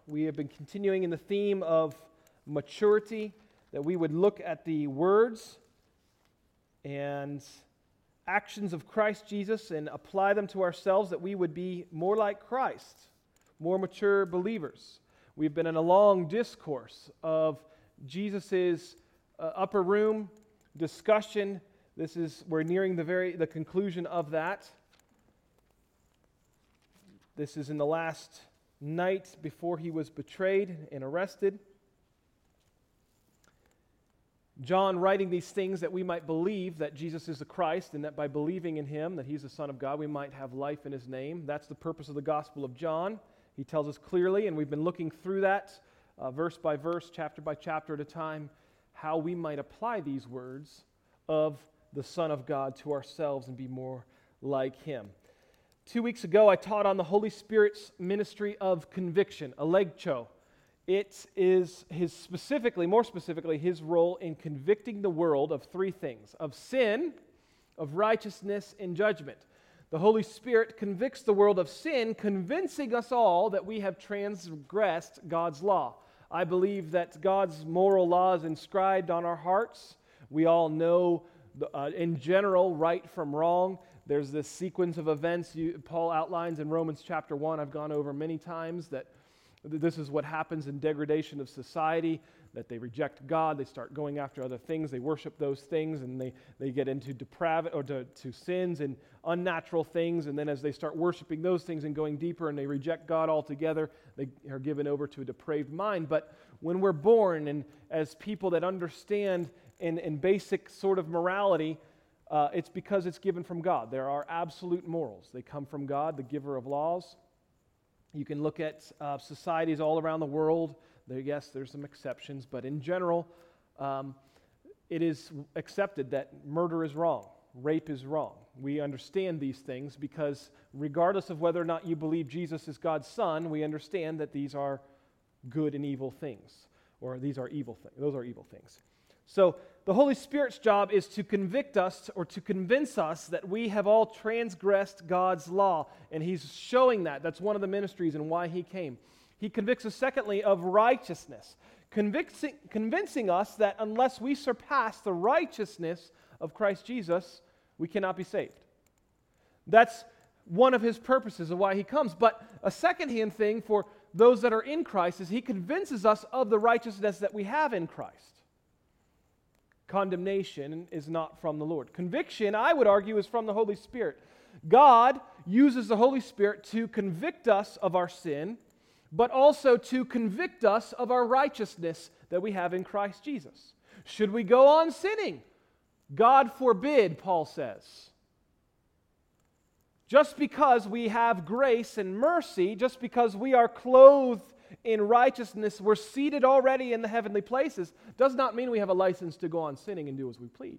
We have been continuing in the theme of maturity, that we would look at the words and actions of Christ Jesus and apply them to ourselves, that we would be more like Christ, more mature believers. We've been in a long discourse of Jesus' upper room discussion. We're nearing the conclusion of that. This is in the last night before he was betrayed and arrested. John writing these things that we might believe that Jesus is the Christ, and that by believing in him, that he's the Son of God, we might have life in his name. That's the purpose of the Gospel of John. He tells us clearly, and we've been looking through that verse by verse, chapter by chapter at a time, how we might apply these words of the Son of God to ourselves and be more like him. 2 weeks ago, I taught on the Holy Spirit's ministry of conviction, elegcho. It is more specifically, his role in convicting the world of three things: of sin, of righteousness, and judgment. The Holy Spirit convicts the world of sin, convincing us all that we have transgressed God's law. I believe that God's moral law is inscribed on our hearts. We all know, in general, right from wrong. There's this sequence of events Paul outlines in Romans chapter 1. I've gone over many times that this is what happens in degradation of society, that they reject God, they start going after other things, they worship those things, and they get into depravity or to sins and unnatural things, and then as they start worshiping those things and going deeper and they reject God altogether, they are given over to a depraved mind. But when we're born and as people that understand in basic sort of morality, it's because it's given from God. There are absolute morals. They come from God, the giver of laws. You can look at societies all around the world. Yes, there's some exceptions, but in general, it is accepted that murder is wrong, rape is wrong. We understand these things because regardless of whether or not you believe Jesus is God's Son, we understand that these are good and evil things, or these are evil things. Those are evil things. So the Holy Spirit's job is to convict us or to convince us that we have all transgressed God's law, and he's showing that. That's one of the ministries and why he came. He convicts us, secondly, of righteousness, convincing us that unless we surpass the righteousness of Christ Jesus, we cannot be saved. That's one of his purposes of why he comes. But a second-hand thing for those that are in Christ is he convinces us of the righteousness that we have in Christ. Condemnation is not from the Lord. Conviction, I would argue, is from the Holy Spirit. God uses the Holy Spirit to convict us of our sin, but also to convict us of our righteousness that we have in Christ Jesus. Should we go on sinning? God forbid, Paul says. Just because we have grace and mercy, just because we are clothed in righteousness, we're seated already in the heavenly places, does not mean we have a license to go on sinning and do as we please.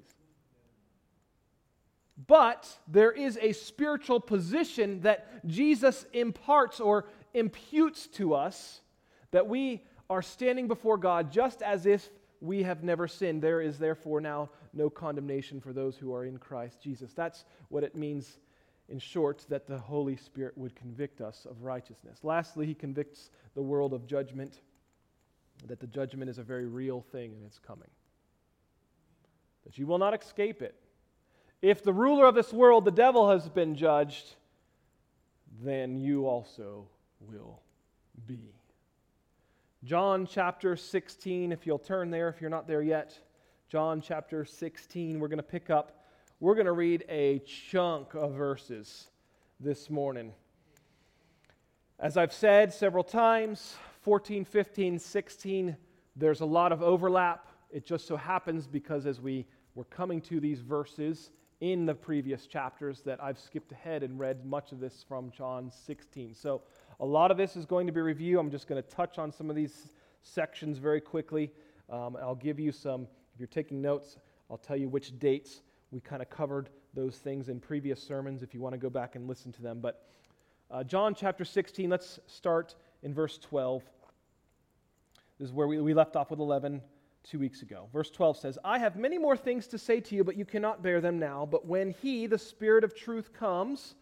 But there is a spiritual position that Jesus imparts or imputes to us, that we are standing before God just as if we have never sinned. There is therefore now no condemnation for those who are in Christ Jesus. That's what it means, in short, that the Holy Spirit would convict us of righteousness. Lastly, he convicts the world of judgment, that the judgment is a very real thing and it's coming. That you will not escape it. If the ruler of this world, the devil, has been judged, then you also will be. John chapter 16, if you'll turn there, if you're not there yet. John chapter 16, we're going to pick up. We're going to read a chunk of verses this morning. As I've said several times, 14, 15, 16, there's a lot of overlap. It just so happens because as we were coming to these verses in the previous chapters that I've skipped ahead and read much of this from John 16. So a lot of this is going to be review. I'm just going to touch on some of these sections very quickly. I'll give you some, if you're taking notes, I'll tell you which dates we kind of covered those things in previous sermons if you want to go back and listen to them. But John chapter 16, let's start in verse 12. This is where we left off with 11 2 weeks ago. Verse 12 says, I have many more things to say to you, but you cannot bear them now. But when he, the Spirit of truth, comes,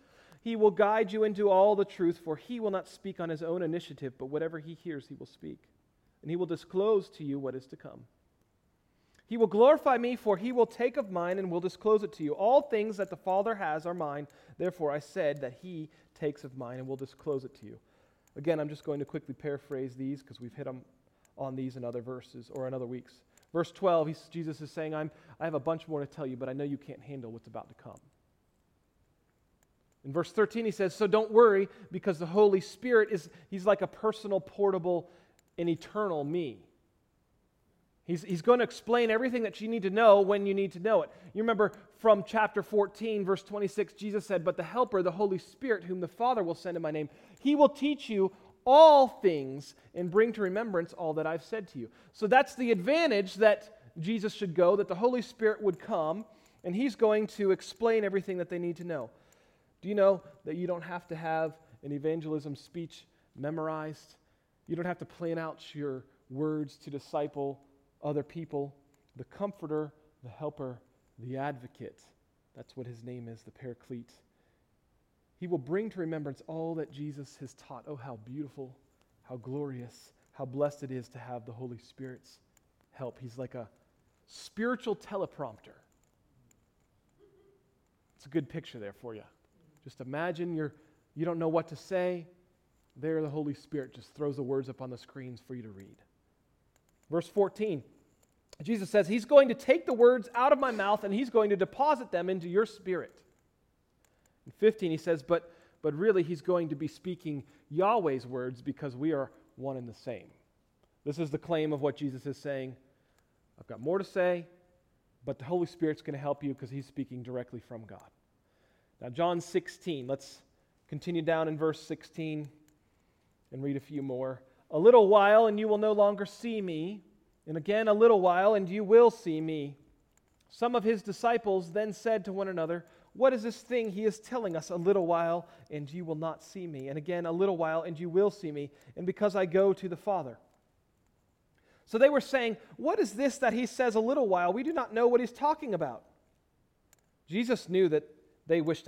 He will guide you into all the truth, for he will not speak on his own initiative, but whatever he hears, he will speak. And he will disclose to you what is to come. He will glorify me, for he will take of mine and will disclose it to you. All things that the Father has are mine. Therefore I said that he takes of mine and will disclose it to you. Again, I'm just going to quickly paraphrase these because we've hit on these in other verses or in other weeks. Verse 12, Jesus is saying, I have a bunch more to tell you, but I know you can't handle what's about to come. In verse 13, he says, so don't worry, because the Holy Spirit he's like a personal, portable, and eternal me. He's going to explain everything that you need to know when you need to know it. You remember from chapter 14, verse 26, Jesus said, but the Helper, the Holy Spirit, whom the Father will send in my name, he will teach you all things and bring to remembrance all that I've said to you. So that's the advantage that Jesus should go, that the Holy Spirit would come, and he's going to explain everything that they need to know. Do you know that you don't have to have an evangelism speech memorized? You don't have to plan out your words to disciple other people. The Comforter, the Helper, the Advocate. That's what his name is, the Paraclete. He will bring to remembrance all that Jesus has taught. Oh, how beautiful, how glorious, how blessed it is to have the Holy Spirit's help. He's like a spiritual teleprompter. It's a good picture there for you. Just imagine you don't know what to say. There the Holy Spirit just throws the words up on the screens for you to read. Verse 14, Jesus says, he's going to take the words out of my mouth and he's going to deposit them into your spirit. In 15, he says, but really he's going to be speaking Yahweh's words because we are one and the same. This is the claim of what Jesus is saying. I've got more to say, but the Holy Spirit's going to help you because he's speaking directly from God. Now, John 16, let's continue down in verse 16 and read a few more. A little while and you will no longer see me, and again a little while and you will see me. Some of his disciples then said to one another, what is this thing he is telling us? A little while and you will not see me, and again a little while and you will see me, and because I go to the Father. So they were saying, what is this that he says a little while? We do not know what he's talking about. Jesus knew that they wished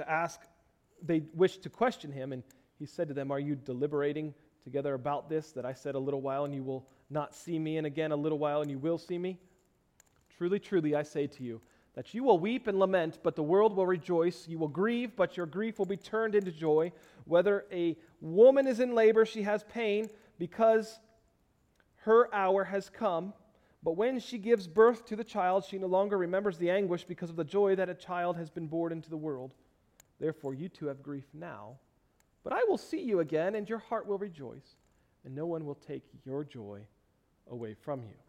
to question him, and he said to them, are you deliberating together about this, that I said a little while and you will not see me, and again a little while and you will see me? Truly, truly, I say to you, that you will weep and lament, but the world will rejoice. You will grieve, but your grief will be turned into joy. Whether a woman is in labor, she has pain, because her hour has come. But when she gives birth to the child, she no longer remembers the anguish because of the joy that a child has been born into the world. Therefore, you too have grief now. But I will see you again, and your heart will rejoice, and no one will take your joy away from you.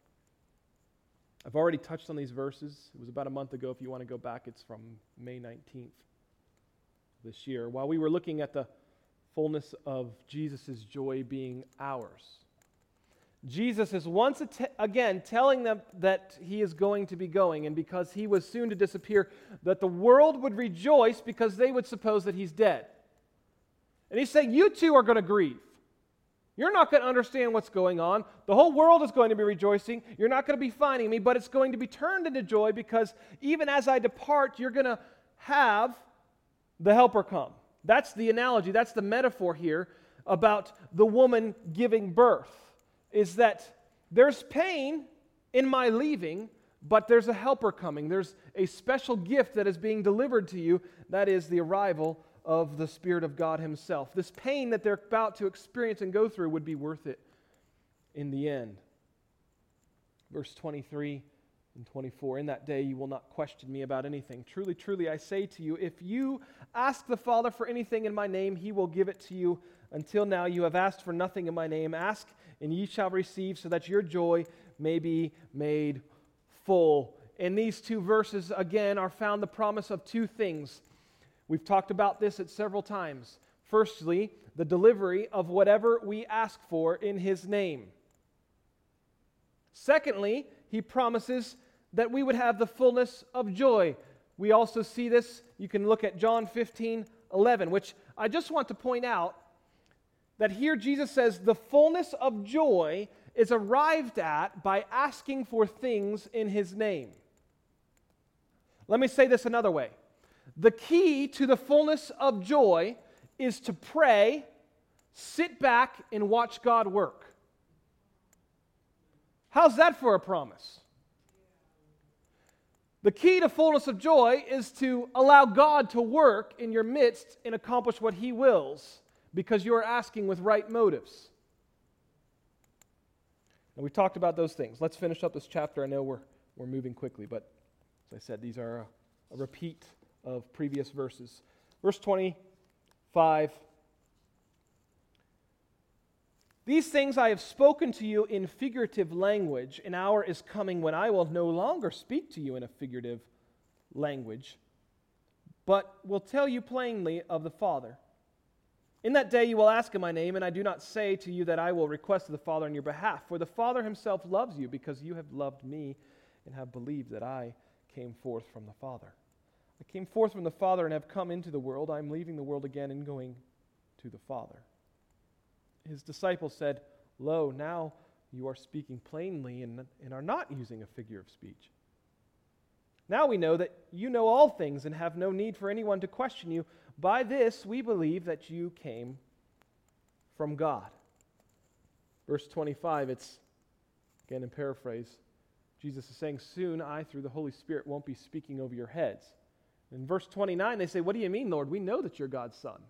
I've already touched on these verses. It was about a month ago. If you want to go back, it's from May 19th this year. While we were looking at the fullness of Jesus' joy being ours, Jesus is once again telling them that he is going to be going, and because he was soon to disappear, that the world would rejoice because they would suppose that he's dead. And he's saying, you too are going to grieve. You're not going to understand what's going on. The whole world is going to be rejoicing. You're not going to be finding me, but it's going to be turned into joy because even as I depart, you're going to have the Helper come. That's the analogy. That's the metaphor here about the woman giving birth, is that there's pain in my leaving, but there's a Helper coming. There's a special gift that is being delivered to you. That is the arrival of the Spirit of God himself. This pain that they're about to experience and go through would be worth it in the end. Verse 23 and 24, in that day you will not question me about anything. Truly, truly, I say to you, if you ask the Father for anything in my name, he will give it to you. Until now you have asked for nothing in my name. Ask, and ye shall receive, so that your joy may be made full. In these two verses, again, are found the promise of two things. We've talked about this at several times. Firstly, the delivery of whatever we ask for in his name. Secondly, he promises that we would have the fullness of joy. We also see this, you can look at John 15:11, which I just want to point out that here Jesus says the fullness of joy is arrived at by asking for things in his name. Let me say this another way. The key to the fullness of joy is to pray, sit back, and watch God work. How's that for a promise? The key to fullness of joy is to allow God to work in your midst and accomplish what He wills, because you are asking with right motives. And we've talked about those things. Let's finish up this chapter. I know we're moving quickly, but as I said, these are a repeat of previous verses. Verse 25. These things I have spoken to you in figurative language. An hour is coming when I will no longer speak to you in a figurative language, but will tell you plainly of the Father. In that day you will ask in my name, and I do not say to you that I will request of the Father on your behalf, for the Father himself loves you, because you have loved me and have believed that I came forth from the Father. I came forth from the Father and have come into the world. I am leaving the world again and going to the Father. His disciples said, Lo, now you are speaking plainly and are not using a figure of speech. Now we know that you know all things and have no need for anyone to question you. By this we believe that you came from God. Verse 25, it's, again in paraphrase, Jesus is saying, soon I, through the Holy Spirit, won't be speaking over your heads. In verse 29, they say, what do you mean, Lord? We know that you're God's Son.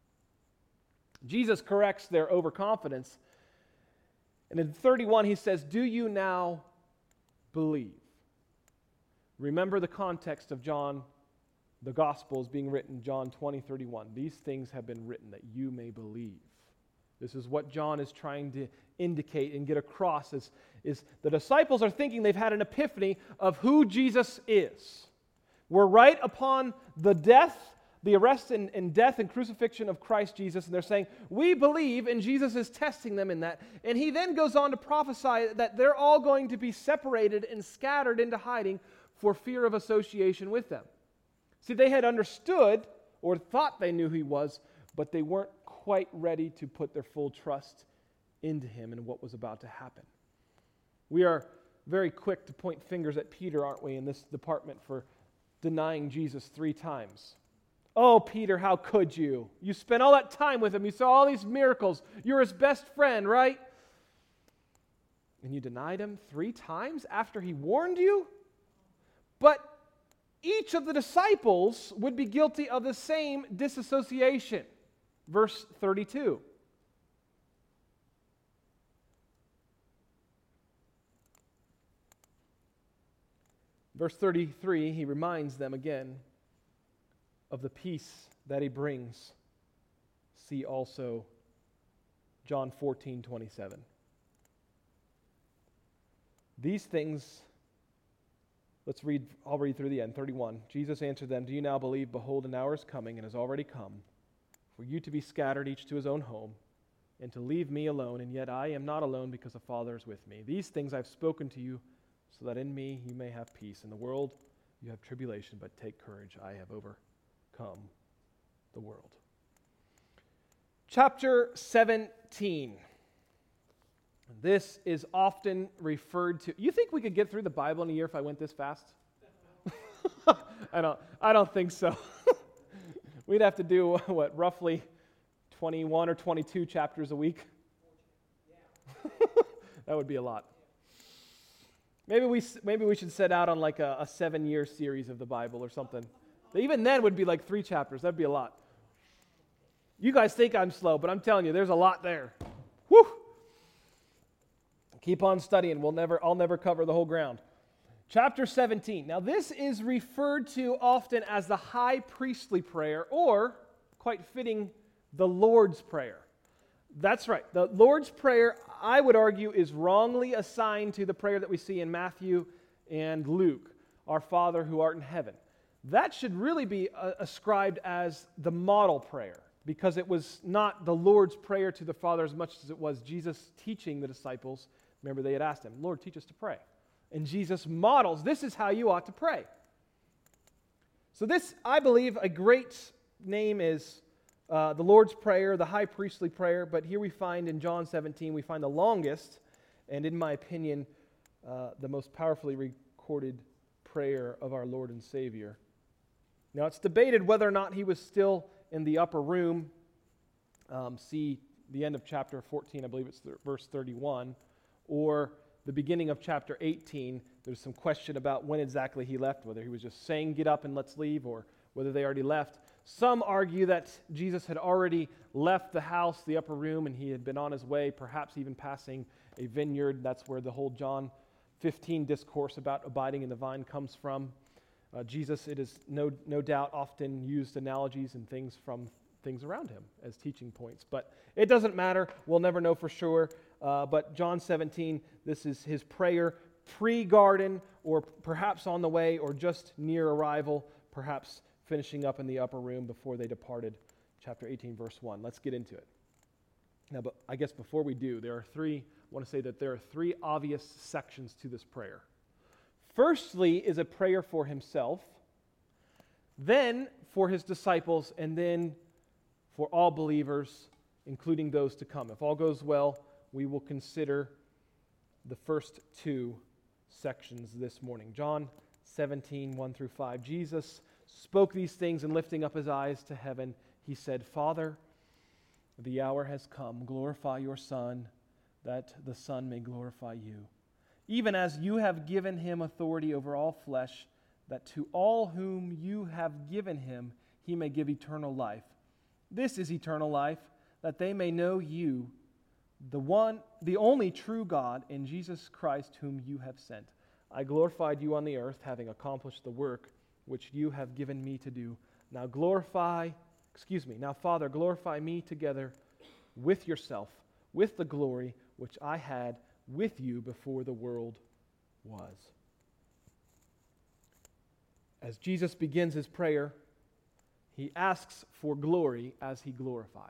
Jesus corrects their overconfidence. And in 31, he says, do you now believe? Remember the context of John, the Gospel is being written, John 20:31. These things have been written that you may believe. This is what John is trying to indicate and get across is the disciples are thinking they've had an epiphany of who Jesus is. We're right upon the death, the arrest and death and crucifixion of Christ Jesus, and they're saying, we believe, and Jesus is testing them in that. And he then goes on to prophesy that they're all going to be separated and scattered into hiding for fear of association with them. See, they had understood or thought they knew who he was, but they weren't quite ready to put their full trust into him and what was about to happen. We are very quick to point fingers at Peter, aren't we, in this department for denying Jesus 3 times. Oh, Peter, how could you? You spent all that time with him. You saw all these miracles. You're his best friend, right? And you denied him 3 times after he warned you? But each of the disciples would be guilty of the same disassociation. Verse 32. Verse 33, he reminds them again of the peace that he brings. See also John 14:27. These things, I'll read through the end. 31. Jesus answered them, do you now believe? Behold, an hour is coming and has already come for you to be scattered each to his own home and to leave me alone, and yet I am not alone because the Father is with me. These things I've spoken to you so that in me you may have peace. In the world you have tribulation, but take courage. I have overcome the world. Chapter 17. This is often referred to. You think we could get through the Bible in a year if I went this fast? I don't think so. We'd have to do, roughly 21 or 22 chapters a week? That would be a lot. Maybe we should set out on like a 7-year series of the Bible or something. Even then would be like 3 chapters. That'd be a lot. You guys think I'm slow, but I'm telling you, there's a lot there. Whew! Keep on studying. I'll never cover the whole ground. Chapter 17. Now this is referred to often as the high priestly prayer, or, quite fitting, the Lord's Prayer. That's right. The Lord's Prayer, I would argue, is wrongly assigned to the prayer that we see in Matthew and Luke, our Father who art in heaven. That should really be ascribed as the model prayer, because it was not the Lord's Prayer to the Father as much as it was Jesus teaching the disciples. Remember, they had asked him, Lord, teach us to pray. And Jesus models, this is how you ought to pray. So this, I believe, a great name is the Lord's Prayer, the high priestly prayer. But here we find in John 17, we find the longest, and in my opinion, the most powerfully recorded prayer of our Lord and Savior. Now, it's debated whether or not he was still in the upper room see the end of chapter 14, I believe it's verse 31, or the beginning of chapter 18, there's some question about when exactly he left, whether he was just saying, get up and let's leave, or whether they already left. Some argue that Jesus had already left the house, the upper room, and he had been on his way, perhaps even passing a vineyard. That's where the whole John 15 discourse about abiding in the vine comes from. Jesus, it is no doubt, often used analogies and things from things around him as teaching points. But it doesn't matter. We'll never know for sure. But John 17, this is his prayer pre-garden, or perhaps on the way, or just near arrival, perhaps finishing up in the upper room before they departed. Chapter 18, verse 1. Let's get into it. Now, but I guess before we do, I want to say that there are three obvious sections to this prayer. Firstly is a prayer for himself, then for his disciples, and then for all believers, including those to come. If all goes well, we will consider the first two sections this morning. John 17, 1 through 5. Jesus spoke these things, and lifting up his eyes to heaven, he said, Father, the hour has come. Glorify your Son, that the Son may glorify you. Even as you have given him authority over all flesh, that to all whom you have given him, he may give eternal life. This is eternal life, that they may know you, the only true God, and Jesus Christ, whom you have sent. I glorified you on the earth, having accomplished the work which you have given me to do. Now Father, glorify me together with yourself, with the glory which I had with you before the world was. As Jesus begins his prayer, he asks for glory as he glorifies.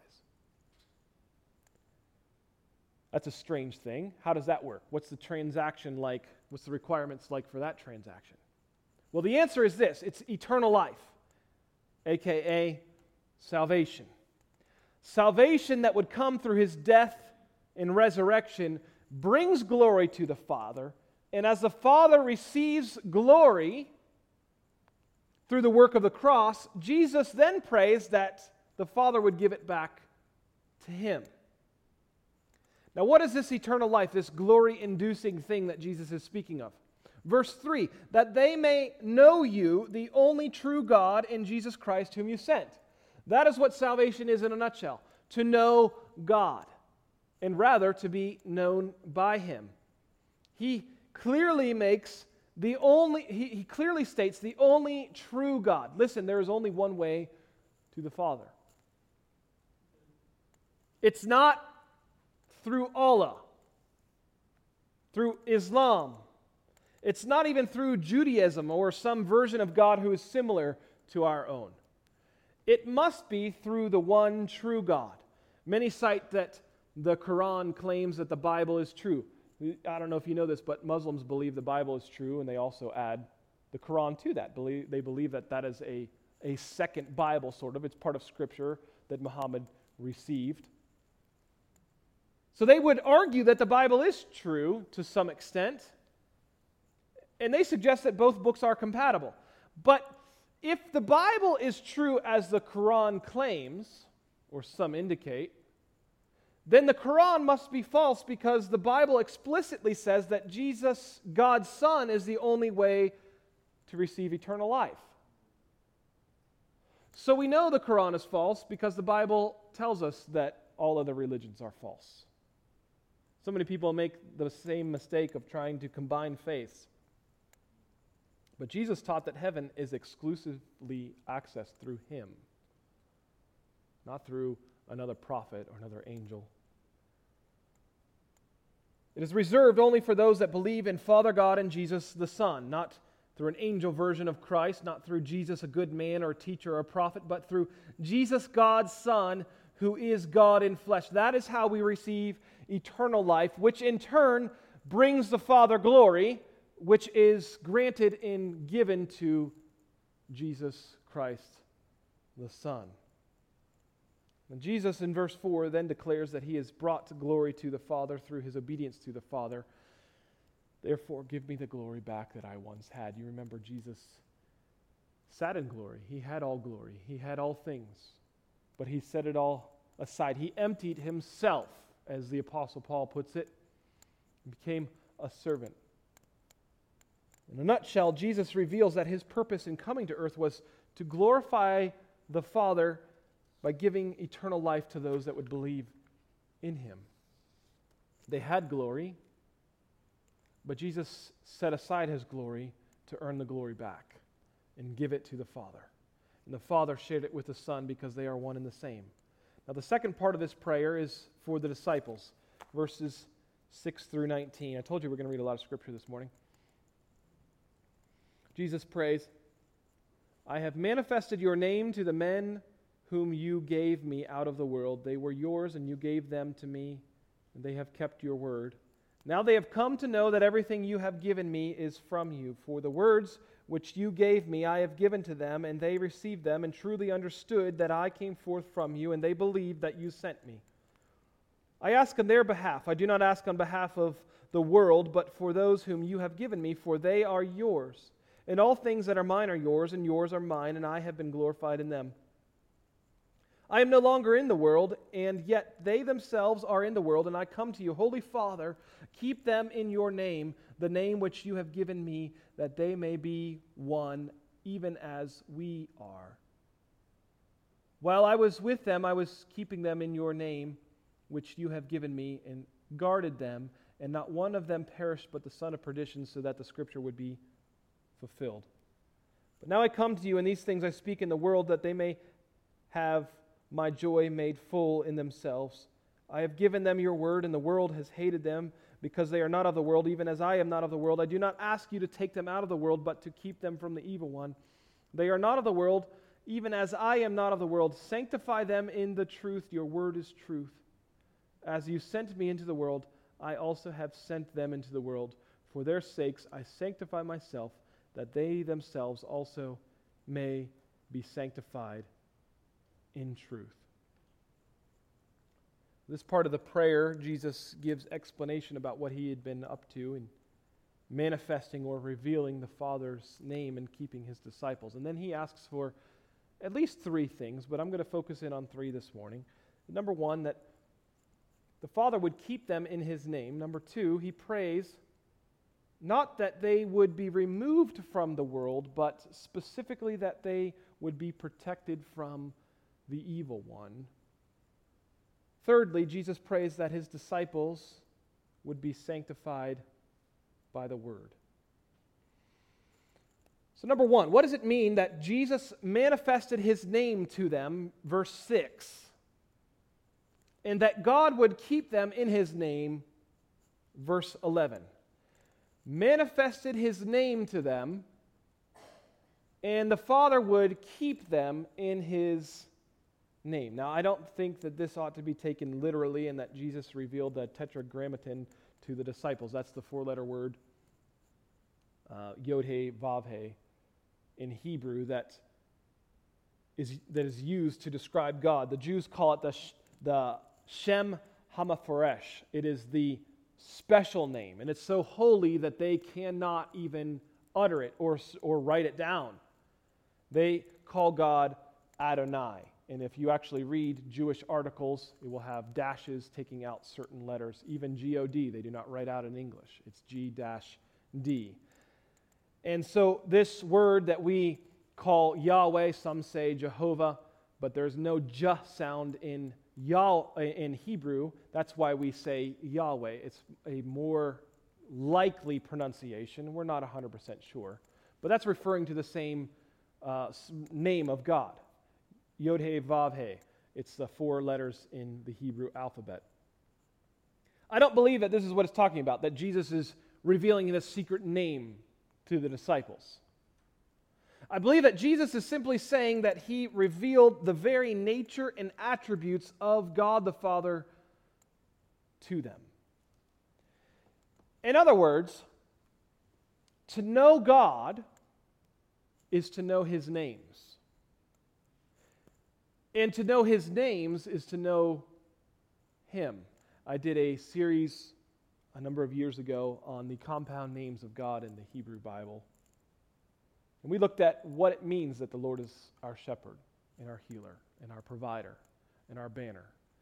That's a strange thing. How does that work? What's the transaction like? What's the requirements like for that transaction? Well, the answer is this. It's eternal life, a.k.a. salvation. Salvation that would come through his death and resurrection brings glory to the Father, and as the Father receives glory through the work of the cross, Jesus then prays that the Father would give it back to him. Now, what is this eternal life, this glory-inducing thing that Jesus is speaking of? Verse 3, that they may know you, the only true God, and Jesus Christ, whom you sent. That is what salvation is in a nutshell, to know God, and rather to be known by him. He clearly he clearly states the only true God. Listen, there is only one way to the Father. It's not through Allah, through Islam. It's not even through Judaism or some version of God who is similar to our own. It must be through the one true God. Many cite that the Quran claims that the Bible is true. I don't know if you know this, but Muslims believe the Bible is true, and they also add the Quran to that. They believe that that is a second Bible, sort of. It's part of Scripture that Muhammad received. So they would argue that the Bible is true to some extent, and they suggest that both books are compatible. But if the Bible is true as the Quran claims, or some indicate, then the Quran must be false, because the Bible explicitly says that Jesus, God's Son, is the only way to receive eternal life. So we know the Quran is false because the Bible tells us that all other religions are false. So many people make the same mistake of trying to combine faiths. But Jesus taught that heaven is exclusively accessed through him, not through another prophet or another angel. It is reserved only for those that believe in Father God and Jesus the Son, not through an angel version of Christ, not through Jesus, a good man or teacher or prophet, but through Jesus, God's Son, who is God in flesh. That is how we receive eternal life, which in turn brings the Father glory, which is granted and given to Jesus Christ the Son. And Jesus in verse 4 then declares that he has brought glory to the Father through his obedience to the Father. Therefore, give me the glory back that I once had. You remember Jesus sat in glory. He had all glory. He had all things. But he set it all aside. He emptied himself, as the Apostle Paul puts it, and became a servant. In a nutshell, Jesus reveals that his purpose in coming to earth was to glorify the Father by giving eternal life to those that would believe in him. They had glory, but Jesus set aside his glory to earn the glory back and give it to the Father. And the Father shared it with the Son because they are one and the same. Now, the second part of this prayer is for the disciples, verses 6 through 19. I told you we're going to read a lot of Scripture this morning. Jesus prays, I have manifested your name to the men whom you gave me out of the world. They were yours, and you gave them to me, and they have kept your word. Now they have come to know that everything you have given me is from you. For the words which you gave me I have given to them, and they received them, and truly understood that I came forth from you, and they believed that you sent me. I ask on their behalf. I do not ask on behalf of the world, but for those whom you have given me, for they are yours. And all things that are mine are yours, and yours are mine, and I have been glorified in them. I am no longer in the world, and yet they themselves are in the world, and I come to you. Holy Father, keep them in your name, the name which you have given me, that they may be one, even as we are. While I was with them, I was keeping them in your name, which you have given me, and guarded them, and not one of them perished but the son of perdition, so that the scripture would be fulfilled. But now I come to you, and these things I speak in the world, that they may have my joy made full in themselves. I have given them your word, and the world has hated them, because they are not of the world, even as I am not of the world. I do not ask you to take them out of the world, but to keep them from the evil one. They are not of the world, even as I am not of the world. Sanctify them in the truth. Your word is truth. As you sent me into the world, I also have sent them into the world. For their sakes I sanctify myself, that they themselves also may be sanctified in truth. This part of the prayer, Jesus gives explanation about what he had been up to in manifesting or revealing the Father's name and keeping his disciples. And then he asks for at least three things, but I'm going to focus in on three this morning. Number one, that the Father would keep them in his name. Number two, he prays not that they would be removed from the world, but specifically that they would be protected from the evil one. Thirdly, Jesus prays that his disciples would be sanctified by the word. So number one, what does it mean that Jesus manifested his name to them, verse 6, and that God would keep them in his name, verse 11? Manifested his name to them, and the Father would keep them in his name. Now, I don't think that this ought to be taken literally and that Jesus revealed the tetragrammaton to the disciples. That's the four-letter word, Yod-He, Vav-He, in Hebrew that is used to describe God. The Jews call it the Shem HaMaforesh. It is the special name, and it's so holy that they cannot even utter it or write it down. They call God Adonai. And if you actually read Jewish articles, it will have dashes taking out certain letters. Even G-O-D, they do not write out in English. It's G-D. And so this word that we call Yahweh, some say Jehovah, but there's no J sound in Hebrew. That's why we say Yahweh. It's a more likely pronunciation. We're not 100% sure. But that's referring to the same name of God. Yod-He, Vav-He. It's the four letters in the Hebrew alphabet. I don't believe that this is what it's talking about, that Jesus is revealing this secret name to the disciples. I believe that Jesus is simply saying that he revealed the very nature and attributes of God the Father to them. In other words, to know God is to know his names. And to know his names is to know him. I did a series a number of years ago on the compound names of God in the Hebrew Bible. And we looked at what it means that the Lord is our shepherd and our healer and our provider and our banner.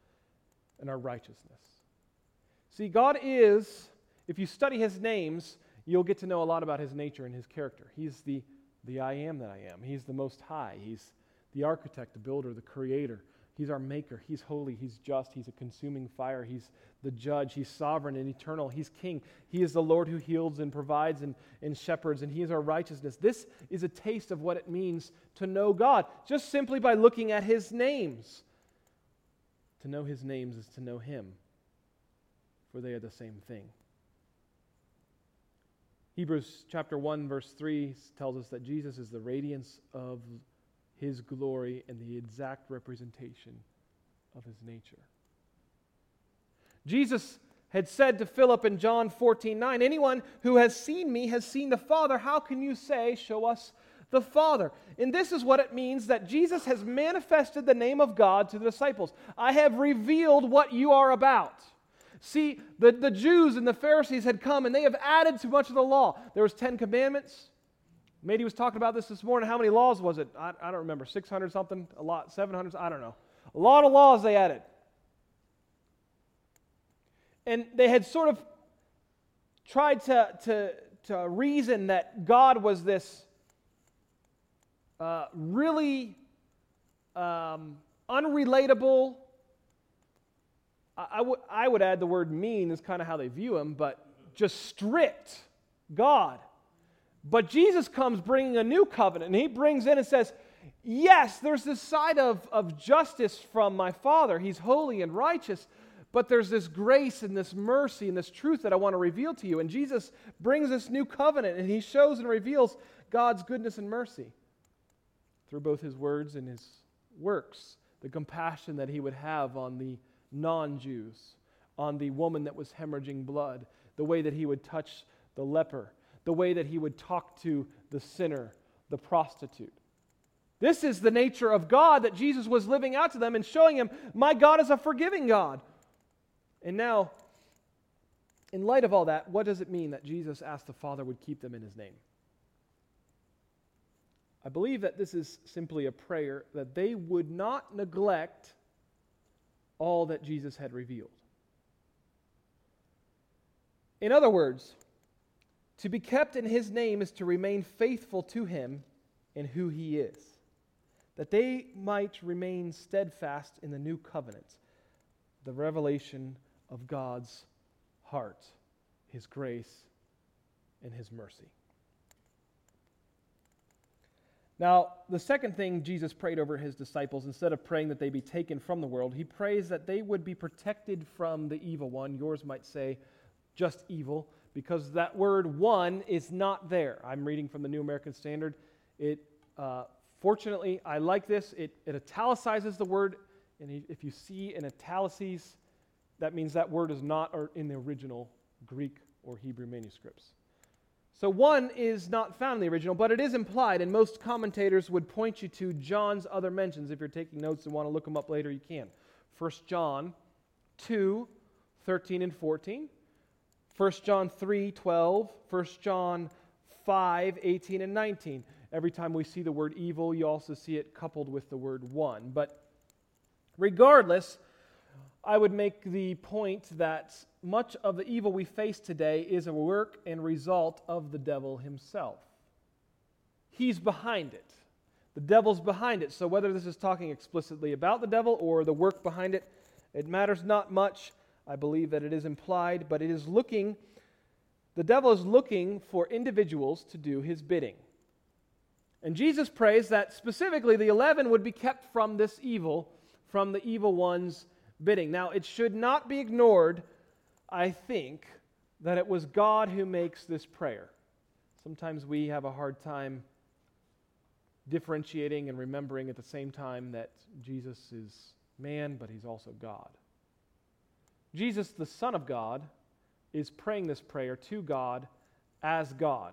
and our righteousness. See, God is, if you study His names, you'll get to know a lot about His nature and His character. He's the I am that I am. He's the Most High. He's the architect, the builder, the creator. He's our maker. He's holy. He's just. He's a consuming fire. He's the judge. He's sovereign and eternal. He's king. He is the Lord who heals and provides and shepherds, and He is our righteousness. This is a taste of what it means to know God, just simply by looking at His names. To know His names is to know Him, for they are the same thing. Hebrews chapter 1, verse 3 tells us that Jesus is the radiance of His glory and the exact representation of His nature. Jesus had said to Philip in John 14:9, anyone who has seen me has seen the Father. How can you say, show us the Father? And this is what it means that Jesus has manifested the name of God to the disciples. I have revealed what you are about. See, the Jews and the Pharisees had come and they have added too much of the law. There was 10 commandments. Mady was talking about this morning. How many laws was it? I don't remember. 600 something? A lot? 700? I don't know. A lot of laws they added. And they had sort of tried to reason that God was this really unrelatable. I would add the word mean is kind of how they view Him, but just strict God. But Jesus comes bringing a new covenant, and He brings in and says, yes, there's this side of justice from my Father. He's holy and righteous, but there's this grace and this mercy and this truth that I want to reveal to you. And Jesus brings this new covenant, and He shows and reveals God's goodness and mercy through both His words and His works, the compassion that He would have on the non-Jews, on the woman that was hemorrhaging blood, the way that He would touch the leper, the way that He would talk to the sinner, the prostitute. This is the nature of God that Jesus was living out to them and showing them, my God is a forgiving God. And now, in light of all that, what does it mean that Jesus asked the Father would keep them in His name? I believe that this is simply a prayer that they would not neglect all that Jesus had revealed. In other words, to be kept in His name is to remain faithful to Him and who He is, that they might remain steadfast in the new covenant, the revelation of God's heart, His grace, and His mercy. Now, the second thing Jesus prayed over His disciples, instead of praying that they be taken from the world, He prays that they would be protected from the evil one. Yours might say just evil, because that word one is not there. I'm reading from the New American Standard. Fortunately, I like this. It italicizes the word, and if you see in italices, that means that word is not in the original Greek or Hebrew manuscripts. So one is not found in the original, but it is implied, and most commentators would point you to John's other mentions. If you're taking notes and want to look them up later, you can. 1 John 2, 13 and 14. 1 John 3, 12. 1 John 5, 18 and 19. Every time we see the word evil, you also see it coupled with the word one. But regardless, I would make the point that much of the evil we face today is a work and result of the devil himself. He's behind it. The devil's behind it. So whether this is talking explicitly about the devil or the work behind it, it matters not much. I believe that it is implied, but it is the devil is looking for individuals to do his bidding. And Jesus prays that specifically the 11 would be kept from this evil, from the evil one's bidding. Now, it should not be ignored, I think, that it was God who makes this prayer. Sometimes we have a hard time differentiating and remembering at the same time that Jesus is man, but He's also God. Jesus, the Son of God, is praying this prayer to God as God.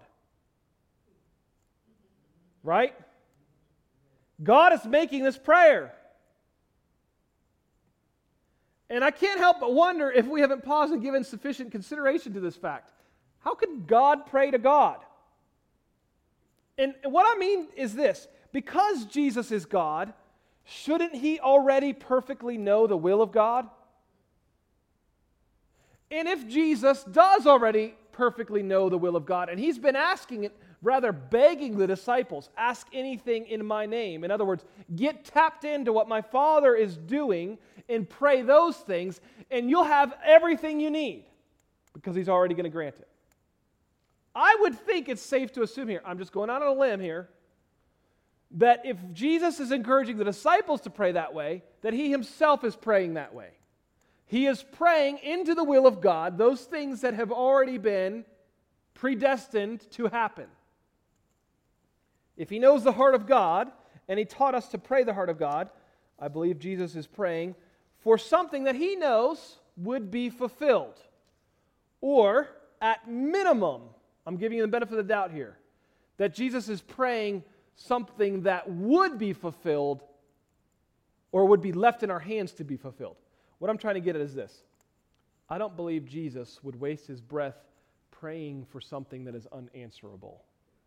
Right? God is making this prayer. And I can't help but wonder if we haven't paused and given sufficient consideration to this fact. How could God pray to God? And what I mean is this. Because Jesus is God, shouldn't He already perfectly know the will of God? And if Jesus does already perfectly know the will of God, and he's been asking it, rather begging the disciples, ask anything in my name. In other words, get tapped into what my Father is doing and pray those things, and you'll have everything you need because he's already going to grant it. I would think it's safe to assume here, I'm just going out on a limb here, that if Jesus is encouraging the disciples to pray that way, that he himself is praying that way. He is praying into the will of God, those things that have already been predestined to happen. If he knows the heart of God, and he taught us to pray the heart of God, I believe Jesus is praying for something that he knows would be fulfilled. Or, at minimum, I'm giving you the benefit of the doubt here, that Jesus is praying something that would be fulfilled or would be left in our hands to be fulfilled. What I'm trying to get at is this. I don't believe Jesus would waste his breath praying for something that is unanswerable.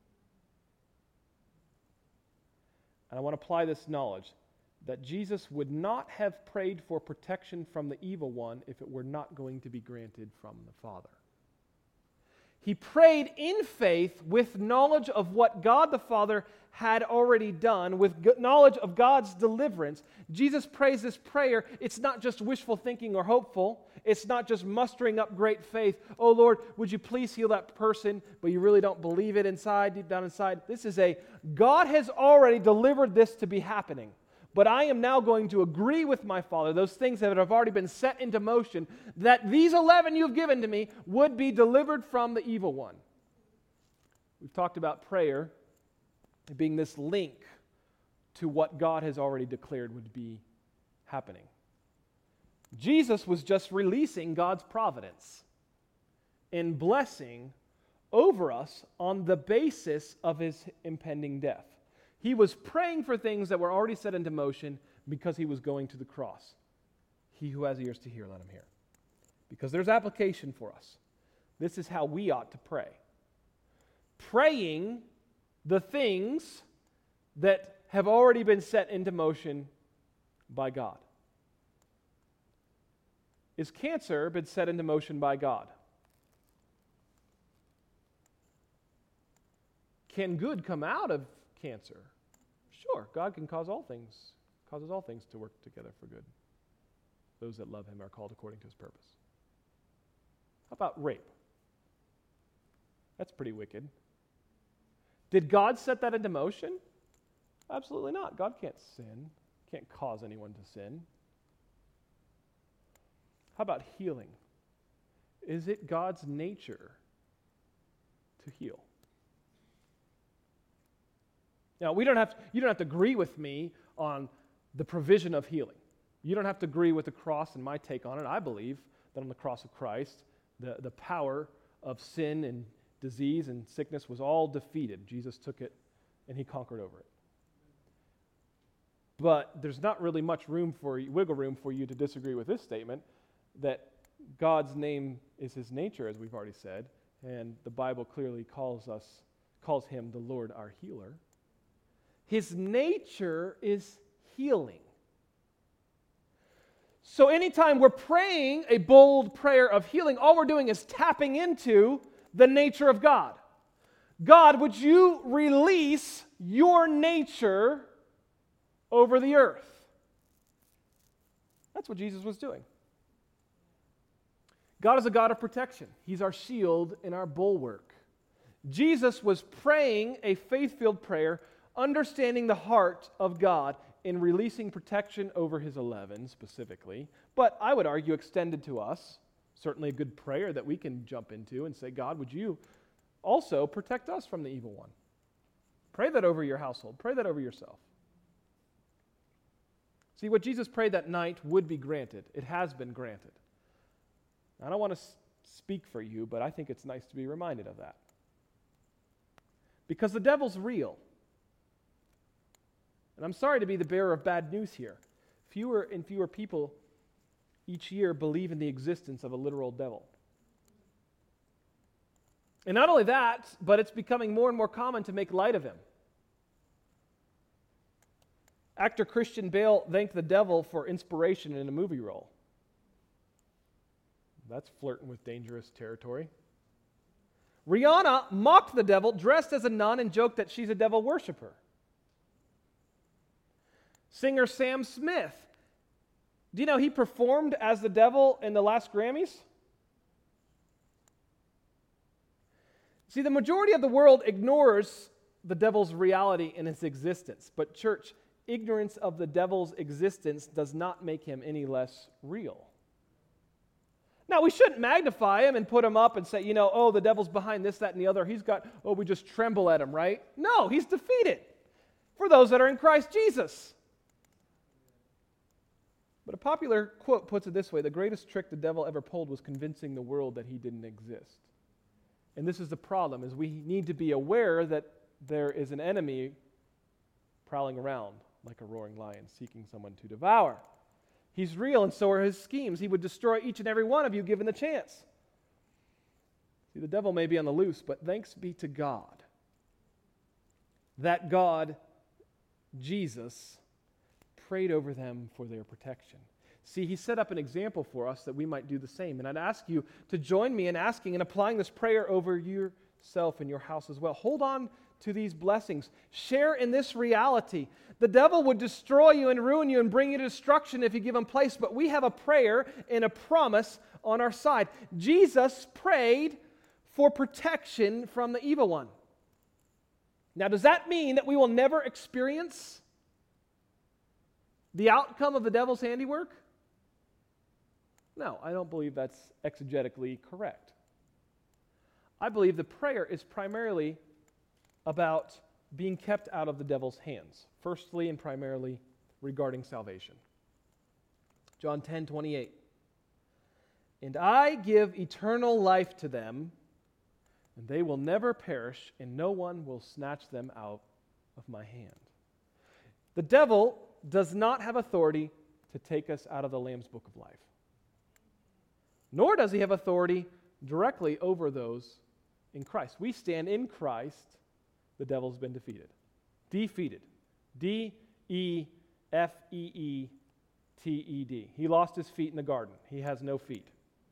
And I want to apply this knowledge that Jesus would not have prayed for protection from the evil one if it were not going to be granted from the Father. He prayed in faith with knowledge of what God the Father had already done, with knowledge of God's deliverance. Jesus prays this prayer. It's not just wishful thinking or hopeful. It's not just mustering up great faith. Oh Lord, would you please heal that person, but you really don't believe it inside, deep down inside. This is God has already delivered this to be happening. But I am now going to agree with my Father, those things that have already been set into motion, that these 11 you've given to me would be delivered from the evil one. We've talked about prayer being this link to what God has already declared would be happening. Jesus was just releasing God's providence and blessing over us on the basis of his impending death. He was praying for things that were already set into motion because he was going to the cross. He who has ears to hear, let him hear. Because there's application for us. This is how we ought to pray. Praying the things that have already been set into motion by God. Is cancer been set into motion by God? Can good come out of cancer? Sure, God can causes all things to work together for good. Those that love him are called according to his purpose. How about rape? That's pretty wicked. Did God set that into motion? Absolutely not. God can't sin, can't cause anyone to sin. How about healing? Is it God's nature to heal? Now, you don't have to agree with me on the provision of healing. You don't have to agree with the cross and my take on it. I believe that on the cross of Christ, the power of sin and disease and sickness was all defeated. Jesus took it and he conquered over it. But there's not really much wiggle room for you to disagree with this statement that God's name is his nature, as we've already said, and the Bible clearly calls him the Lord our healer. His nature is healing. So anytime we're praying a bold prayer of healing, all we're doing is tapping into the nature of God. God, would you release your nature over the earth? That's what Jesus was doing. God is a God of protection. He's our shield and our bulwark. Jesus was praying a faith-filled prayer, understanding the heart of God in releasing protection over his 11 specifically, but I would argue extended to us. Certainly a good prayer that we can jump into and say, God, would you also protect us from the evil one? Pray that over your household. Pray that over yourself. See, what Jesus prayed that night would be granted. It has been granted. I don't want to speak for you, but I think it's nice to be reminded of that. Because the devil's real. And I'm sorry to be the bearer of bad news here. Fewer and fewer people each year believe in the existence of a literal devil. And not only that, but it's becoming more and more common to make light of him. Actor Christian Bale thanked the devil for inspiration in a movie role. That's flirting with dangerous territory. Rihanna mocked the devil, dressed as a nun, and joked that she's a devil worshiper. Singer Sam Smith, do you know he performed as the devil in the last Grammys? See, the majority of the world ignores the devil's reality in his existence. But church, ignorance of the devil's existence does not make him any less real. Now, we shouldn't magnify him and put him up and say, oh, the devil's behind this, that, and the other. We just tremble at him, right? No, he's defeated for those that are in Christ Jesus. But a popular quote puts it this way: the greatest trick the devil ever pulled was convincing the world that he didn't exist. And this is the problem, is we need to be aware that there is an enemy prowling around like a roaring lion, seeking someone to devour. He's real, and so are his schemes. He would destroy each and every one of you given the chance. See, the devil may be on the loose, but thanks be to God that God, Jesus, prayed over them for their protection. See, he set up an example for us that we might do the same. And I'd ask you to join me in asking and applying this prayer over yourself and your house as well. Hold on to these blessings. Share in this reality. The devil would destroy you and ruin you and bring you to destruction if you give him place, but we have a prayer and a promise on our side. Jesus prayed for protection from the evil one. Now, does that mean that we will never experience the outcome of the devil's handiwork? No, I don't believe that's exegetically correct. I believe the prayer is primarily about being kept out of the devil's hands, firstly and primarily regarding salvation. John 10:28. And I give eternal life to them, and they will never perish, and no one will snatch them out of my hand. The devil does not have authority to take us out of the Lamb's Book of Life. Nor does he have authority directly over those in Christ. We stand in Christ. The devil's been defeated. Defeated. D-E-F-E-E-T-E-D. He lost his feet in the garden. He has no feet.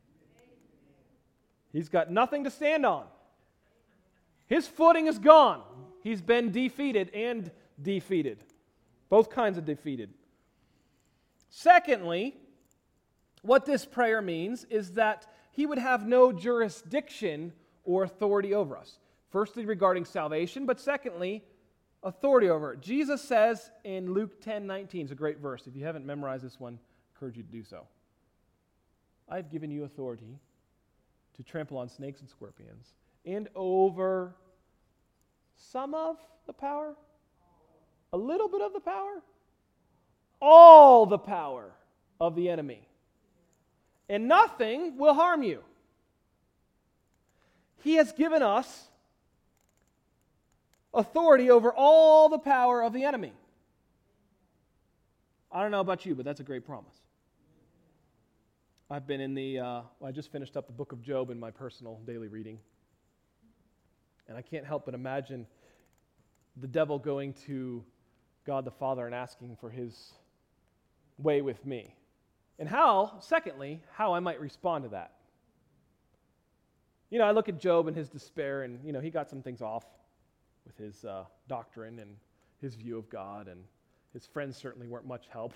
He's got nothing to stand on. His footing is gone. He's been defeated and defeated. Both kinds of defeated. Secondly, what this prayer means is that he would have no jurisdiction or authority over us. Firstly, regarding salvation, but secondly, authority over it. Jesus says in Luke 10:19, it's a great verse. If you haven't memorized this one, I encourage you to do so. I've given you authority to trample on snakes and scorpions and over some of the power, a little bit of the power, all the power of the enemy. And nothing will harm you. He has given us authority over all the power of the enemy. I don't know about you, but that's a great promise. I've been in I just finished up the book of Job in my personal daily reading. And I can't help but imagine the devil going to God the Father and asking for his way with me. And secondly, how I might respond to that. I look at Job and his despair, and, he got some things off with his doctrine and his view of God, and his friends certainly weren't much help.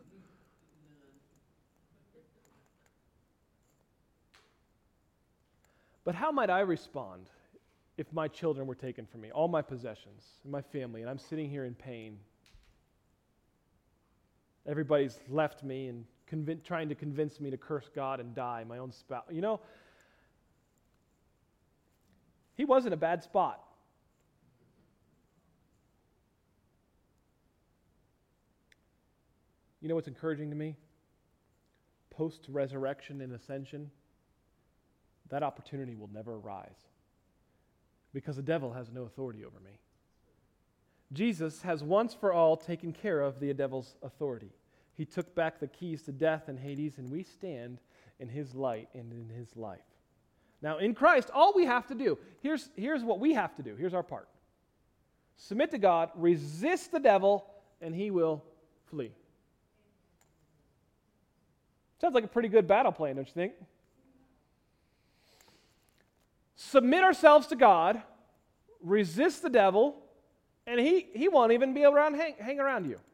But how might I respond if my children were taken from me, all my possessions, my family, and I'm sitting here in pain? Everybody's left me and trying to convince me to curse God and die, my own spouse. He was in a bad spot. You know what's encouraging to me? Post-resurrection and ascension, that opportunity will never arise because the devil has no authority over me. Jesus has once for all taken care of the devil's authority. He took back the keys to death and Hades, and we stand in his light and in his life. Now, in Christ, all we have to do, here's what we have to do. Here's our part. Submit to God, resist the devil, and he will flee. Sounds like a pretty good battle plan, don't you think? submit ourselves to God, resist the devil, and he won't even be around, hang around you.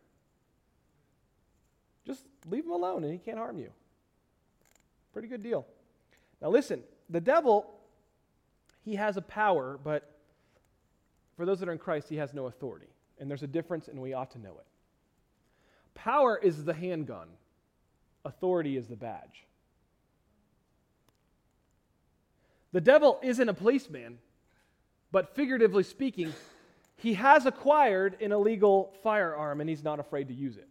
Just leave him alone and he can't harm you. Pretty good deal. Now listen, the devil, he has a power, but for those that are in Christ, he has no authority. And there's a difference, and we ought to know it. Power is the handgun. Authority is the badge. The devil isn't a policeman, but figuratively speaking, he has acquired an illegal firearm, and he's not afraid to use it.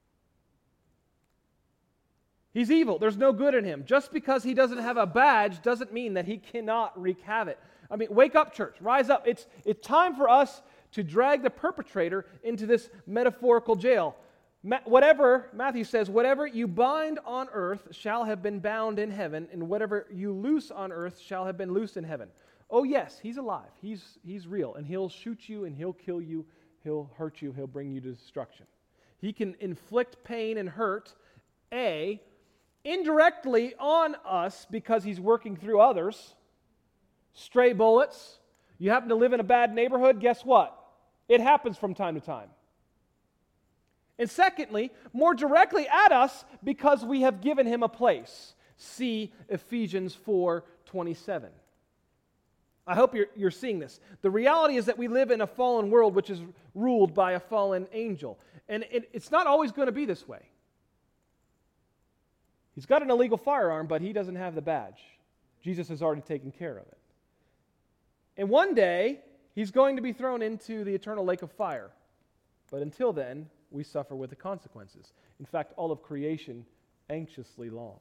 He's evil. There's no good in him. Just because he doesn't have a badge doesn't mean that he cannot wreak havoc. I mean, wake up, church. Rise up. It's time for us to drag the perpetrator into this metaphorical jail. Whatever, Matthew says, whatever you bind on earth shall have been bound in heaven, and whatever you loose on earth shall have been loosed in heaven. Oh yes, he's alive. He's real, and he'll shoot you, and he'll kill you, he'll hurt you, he'll bring you to destruction. He can inflict pain and hurt, indirectly on us because he's working through others. Stray bullets. You happen to live in a bad neighborhood, guess what? It happens from time to time. And secondly, more directly at us because we have given him a place. See Ephesians 4:27. I hope you're seeing this. The reality is that we live in a fallen world which is ruled by a fallen angel. And it's not always going to be this way. He's got an illegal firearm, but he doesn't have the badge. Jesus has already taken care of it. And one day, he's going to be thrown into the eternal lake of fire. But until then, we suffer with the consequences. In fact, all of creation anxiously longs.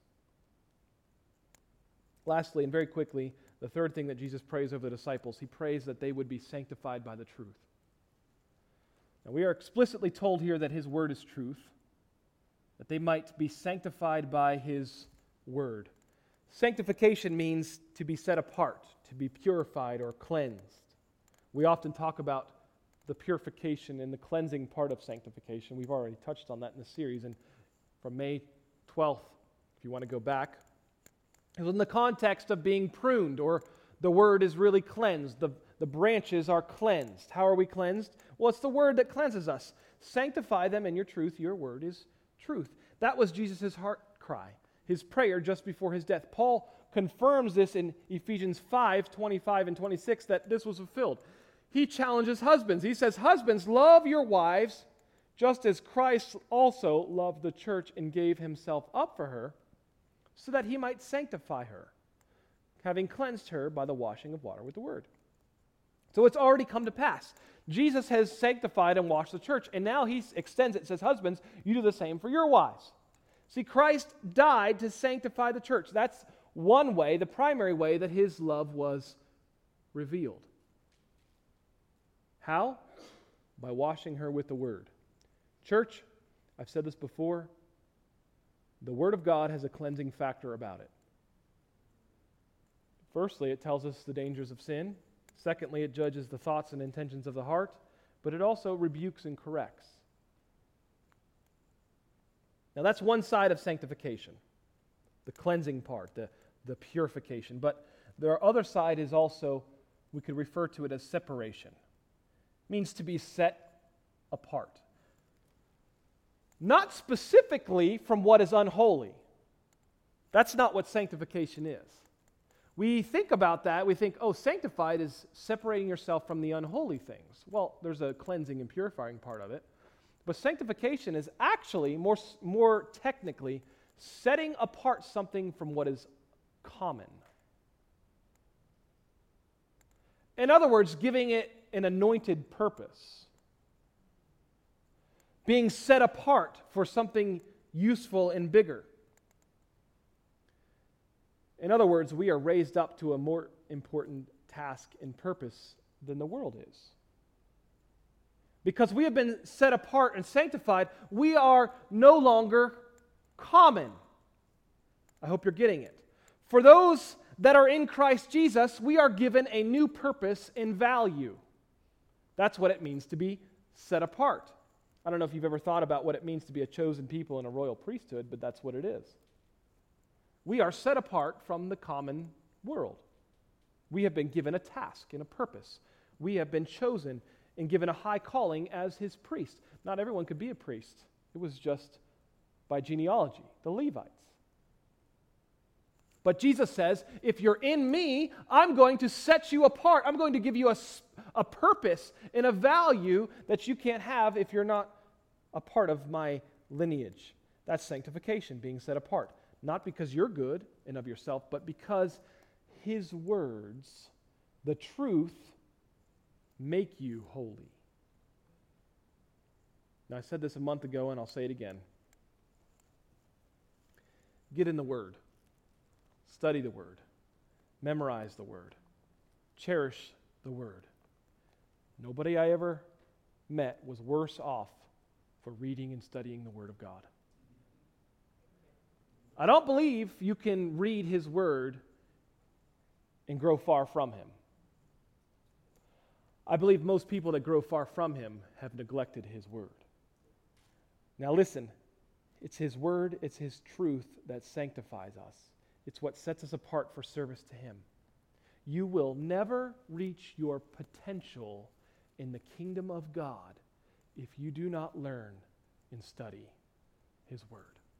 Lastly, and very quickly, the third thing that Jesus prays over the disciples, he prays that they would be sanctified by the truth. Now, we are explicitly told here that his word is truth, that they might be sanctified by his word. Sanctification means to be set apart, to be purified or cleansed. We often talk about the purification and the cleansing part of sanctification. We've already touched on that in the series, and from May 12th, if you want to go back, it was in the context of being pruned, or the word is really cleansed. The branches are cleansed. How are we cleansed? Well, it's the word that cleanses us. Sanctify them in your truth. Your word is truth. That was Jesus' heart cry, his prayer just before his death. Paul confirms this in Ephesians 5:25 and 26, that this was fulfilled. He challenges husbands. He says, husbands, love your wives just as Christ also loved the church and gave himself up for her so that he might sanctify her, having cleansed her by the washing of water with the word. So it's already come to pass. Jesus has sanctified and washed the church, and now he extends it, says, husbands, you do the same for your wives. See, Christ died to sanctify the church. That's one way, the primary way that his love was revealed. How? By washing her with the word. Church, I've said this before, the word of God has a cleansing factor about it. Firstly, it tells us the dangers of sin. Secondly, it judges the thoughts and intentions of the heart, but it also rebukes and corrects. Now that's one side of sanctification, the cleansing part, the purification. But the other side is also, we could refer to it as separation. It means to be set apart. Not specifically from what is unholy. That's not what sanctification is. We think about that, we think, sanctified is separating yourself from the unholy things. Well, there's a cleansing and purifying part of it. But sanctification is actually, more technically, setting apart something from what is common. In other words, giving it an anointed purpose. Being set apart for something useful and bigger. In other words, we are raised up to a more important task and purpose than the world is. Because we have been set apart and sanctified, we are no longer common. I hope you're getting it. For those that are in Christ Jesus, we are given a new purpose and value. That's what it means to be set apart. I don't know if you've ever thought about what it means to be a chosen people in a royal priesthood, but that's what it is. We are set apart from the common world. We have been given a task and a purpose. We have been chosen and given a high calling as his priest. Not everyone could be a priest. It was just by genealogy, the Levites. But Jesus says, if you're in me, I'm going to set you apart. I'm going to give you a purpose and a value that you can't have if you're not a part of my lineage. That's sanctification, being set apart. Not because you're good and of yourself, but because his words, the truth, make you holy. Now, I said this a month ago, and I'll say it again. Get in the Word. Study the Word. Memorize the Word. Cherish the Word. Nobody I ever met was worse off for reading and studying the Word of God. I don't believe you can read His Word and grow far from Him. I believe most people that grow far from Him have neglected His Word. Now listen, it's His Word, it's His truth that sanctifies us. It's what sets us apart for service to Him. You will never reach your potential in the kingdom of God if you do not learn and study His Word.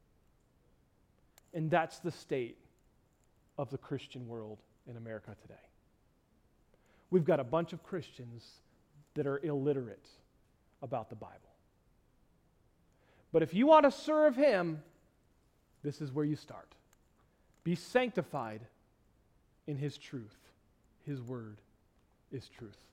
And that's the state of the Christian world in America today. We've got a bunch of Christians that are illiterate about the Bible. But if you want to serve Him, this is where you start. Be sanctified in His truth. His Word is truth.